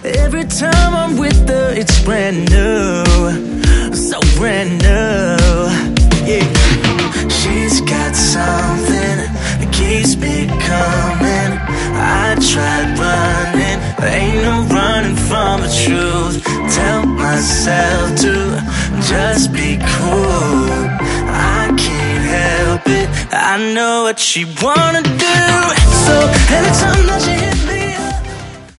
Every time I'm with her, it's brand new, so brand new. Yeah, she's got something that keeps me coming. I tried running, ain't no running from the truth. Tell myself to just be cool. I can't help it, I know what she wanna do. So every time that she hits